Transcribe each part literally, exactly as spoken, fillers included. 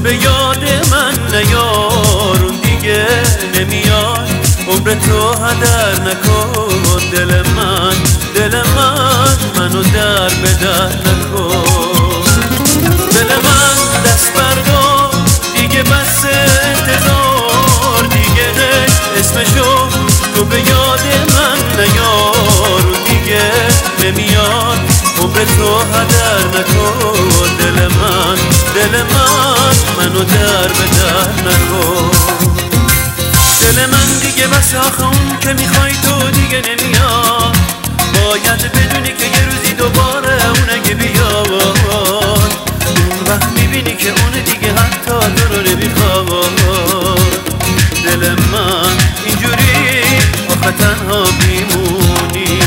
به یاد من نیار، اون دیگه نمیاد. عمر تو هدر نکن دل من، دل من منو در به در نکن. دل من دست بردار دیگه، بس انتظار دیگه، اسمشو تو به یاد من نیار، اون دیگه نمیاد. عمر تو هدر نکن دل من، دل من منو در به در نکن. دل من دیگه بس آخه اون که میخوای تو دیگه نمیاد. باید بدونی که یه روزی دوباره اون اگه بیاد، اون وقت میبینی که اون دیگه حتی تو رو نمیخواد. دل من اینجوری آخه تنها میمونی.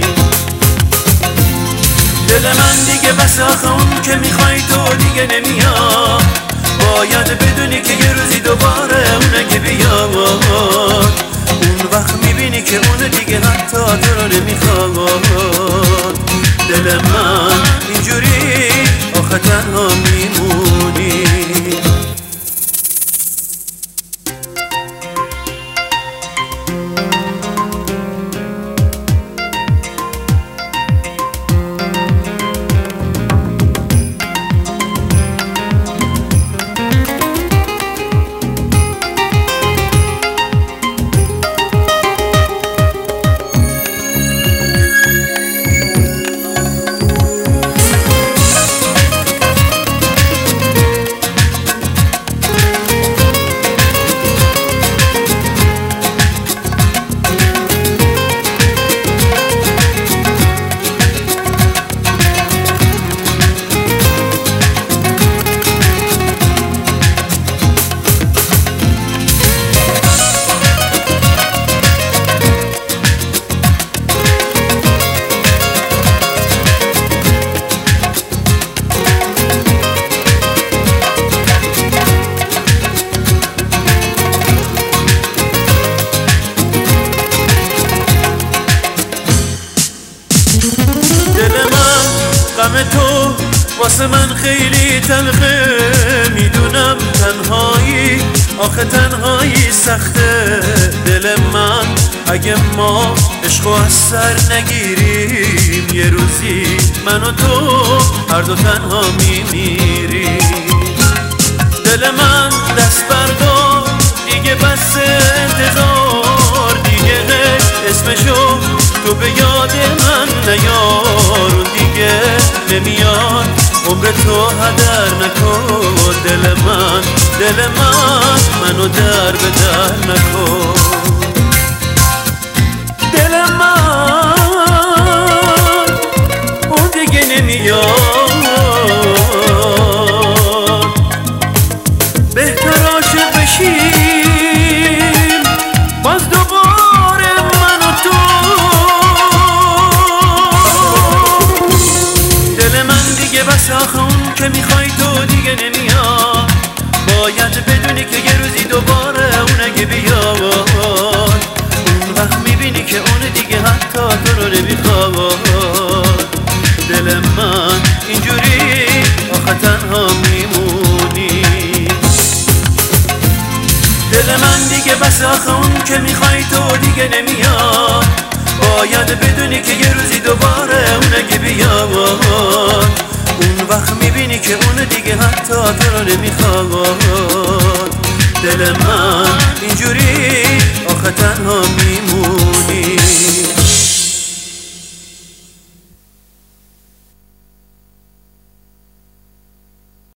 دل من دیگه بس آخه اون که میخوای تو دیگه نمیاد. باید بدونی که یه روزی دوباره اون اگه بیاد، اون وقت میبینی که اون دیگه حتی تو رو نمیخواد. دل من اینجوری آخه تنها میمونی. غم تو واسه من خیلی تلخه، میدونم تنهایی آخه تنهایی سخته. دل من اگه ما عشقو از سر نگیریم، یه روزی من و تو هر دو تنها میمیریم. دل من دست بردار دیگه، بس انتظار دیگه، اسمشو تو به یاد من نیار، اون دیگه نمیاد. عمر تو هدر نکن دل من، دل من منو در به در نکن. دل من اون دیگه نمیاد. بهتر عاشق بشیم باز دوباره من و تو. دل من دیگه بس آخه اون که میخوای تو دیگه نمیاد. باید بدونی که یه روزی دوباره اون اگه بیاد، اون وقت میبینی که اون دیگه حتی تو رو نمیخواد. دل من اینجوری آخه تنها میمونی. دل من دیگه بس آخه اون که میخوای تو دیگه نمیاد. باید بدونی که یه روزی دوباره اون اگه بیاد، اون وقت میبینی که اون دیگه حتی تو رو نمیخواد. دل من اینجوری آخه تنها میمونی.